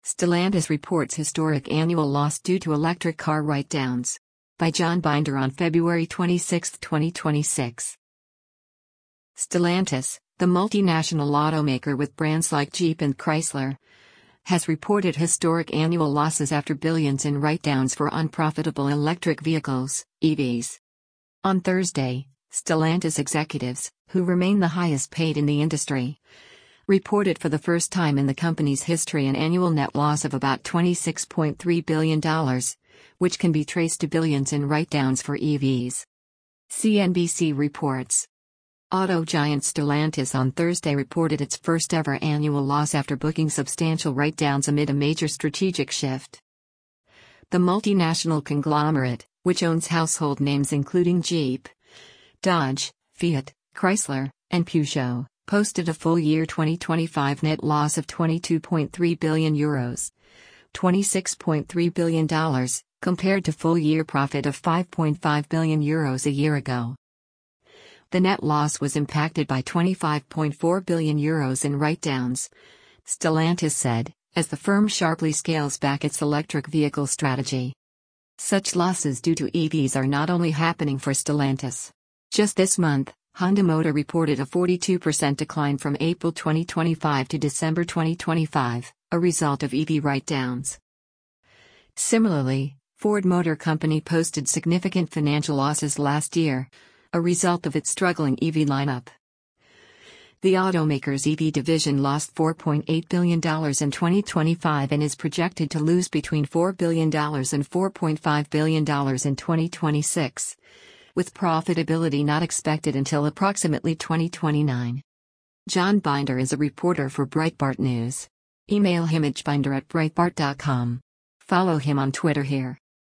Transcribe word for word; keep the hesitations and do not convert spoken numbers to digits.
Stellantis reports historic annual loss due to electric car write-downs. By John Binder on February twenty-sixth, twenty twenty-six. Stellantis, the multinational automaker with brands like Jeep and Chrysler, has reported historic annual losses after billions in write-downs for unprofitable electric vehicles, E Vs. On Thursday, Stellantis executives, who remain the highest paid in the industry, reported for the first time in the company's history an annual net loss of about twenty-six point three billion dollars, which can be traced to billions in write-downs for E Vs. C N B C reports. Auto giant Stellantis on Thursday reported its first-ever annual loss after booking substantial write-downs amid a major strategic shift. The multinational conglomerate, which owns household names including Jeep, Dodge, Fiat, Chrysler, and Peugeot, posted a full-year twenty twenty-five net loss of twenty-two point three billion euros, twenty-six point three billion dollars, compared to full-year profit of five point five billion euros a year ago. The net loss was impacted by twenty-five point four billion euros in write-downs, Stellantis said, as the firm sharply scales back its electric vehicle strategy. Such losses due to E Vs are not only happening for Stellantis. Just this month, Honda Motor reported a forty-two percent decline from April twenty twenty-five to December twenty twenty-five, a result of E V write-downs. Similarly, Ford Motor Company posted significant financial losses last year, a result of its struggling E V lineup. The automaker's E V division lost four point eight billion dollars in twenty twenty-five and is projected to lose between four billion dollars and four point five billion dollars in twenty twenty-six, with profitability not expected until approximately twenty twenty-nine. John Binder is a reporter for Breitbart News. Email him at binder at breitbart dot com. Follow him on Twitter here.